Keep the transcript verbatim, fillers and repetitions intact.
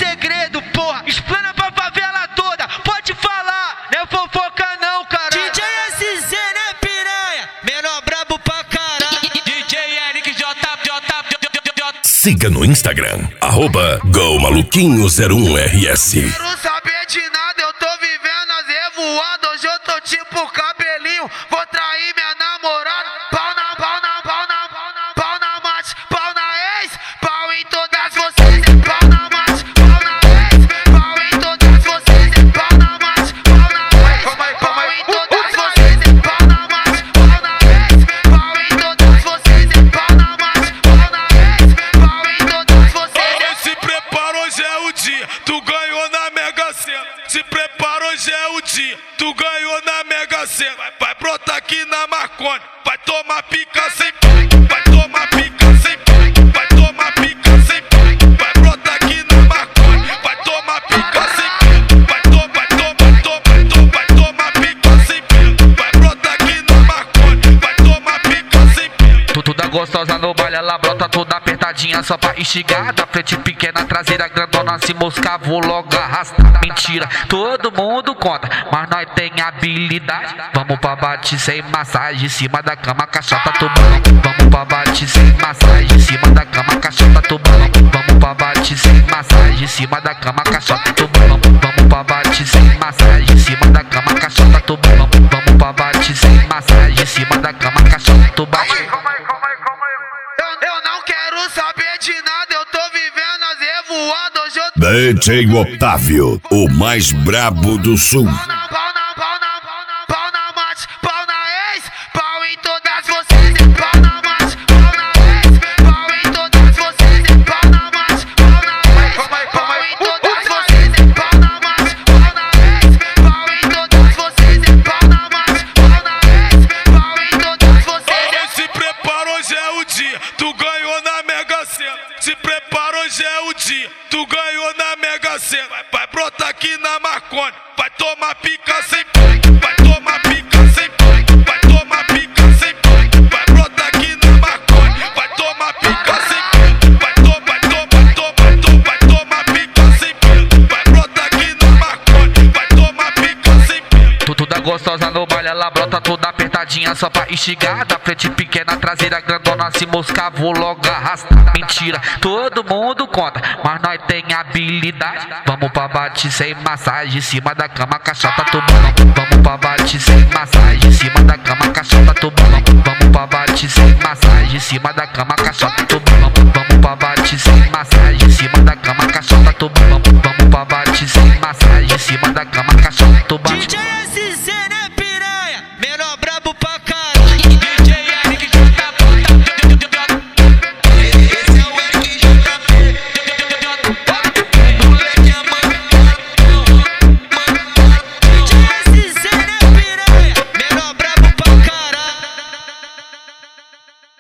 segredo, porra. Explana pra favela toda, pode falar. Não é fofoca não, cara. D J S Z, né, piranha? Menor brabo pra caralho. D J Eric J J. Siga no Instagram, arroba Go Maluquinho zero um R S. Quero saber de nada, eu tô vivendo as revoadas. Hoje eu tô tipo cabelinho, vou trair minha namorada. Pau na, pau na, pau na, pau na, pau na mate, pau na ex, pau em todas vocês. Pau na mate, pau na ex, pau em todas vocês. Pau na mate, pau na ex, pau em todas vocês. Pau na mate, pau na ex, pau em todas vocês. Pau na mate, pau na ex, pau em todas vocês. Se prepara, hoje é o dia, tu ganhou na Mega Sena. Se prepara, hoje é o dia, tu ganhou na Mega Sena. Vai, vai brotar aqui na Marconi, vai tomar pica sem pai, vai tomar pica sem pai, vai tomar pica sem pai. Vai brotar aqui na Marconi, vai tomar pica sem pai, vai tomar, toma, toma, toma, vai tomar pica sem pai. Vai brotar aqui na Marconi, vai tomar pica sem pai. Toda gostosa no baile, ela brota toda apertadinha só pra instigar. Da frente pequena, traseira grandona, se moscar, vou logo arrastar. Mentira, todo mundo conta, mas nós tem habilidade. Vamos pra bate sem massagem, em cima da cama, caixota tubarão. Vamos pra bate sem massagem, em cima da cama, caixota tubarão. Vamos pra bate sem massagem, em cima da cama, caixota tubarão. Vamos pra bate sem massagem, em cima da cama, caixota tubarão. Vamos pra bate sem massagem, em cima da cama, caixota tubarão. Eu, eu não quero saber de nada, eu tô vivendo as revoadas. Hoje eu tô D J Otávio, o mais brabo do sul. pau na, pau na, pau na, pau na, pau na mate, pau na ex, pau em todas vocês. Pau na mate, pau na ex, pau em todas vocês. Pau na mate, pau na ex, pau em todas vocês. Pau na mate, pau na ex, pau em todas vocês. Pau na mate, pau na ex, pau em todas vocês. Se prepara, hoje é o dia, tu ganhou na Mega Sena. Se prepara, hoje é o dia, tu ganhou na Mega Sena. Vai, vai brotar aqui na Marconi, vai tomar pica sem pai, vai tomar pica sem pai, vai tomar pica sem pai. Vai brotar aqui na Marconi, vai tomar pica sem pai, vai tomar, toma, toma, toma, vai tomar pica sem pai. Vai brotar aqui na Marconi, vai tomar pica sem pai. Toda gostosa no baile, ela brota toda apertadinha só pra instigar. Da frente pequena, traseira grandona, se moscar, vou logo arrastar. Mentira, todo mundo conta, mas nós tem habilidade. Vamos pra bate sem massagem, em cima da cama, caixota tubarão. Vamos pra bate sem massagem, em cima da cama, caixota tubarão. Vamos pra bate sem massagem, em cima da cama, caixota tubarão.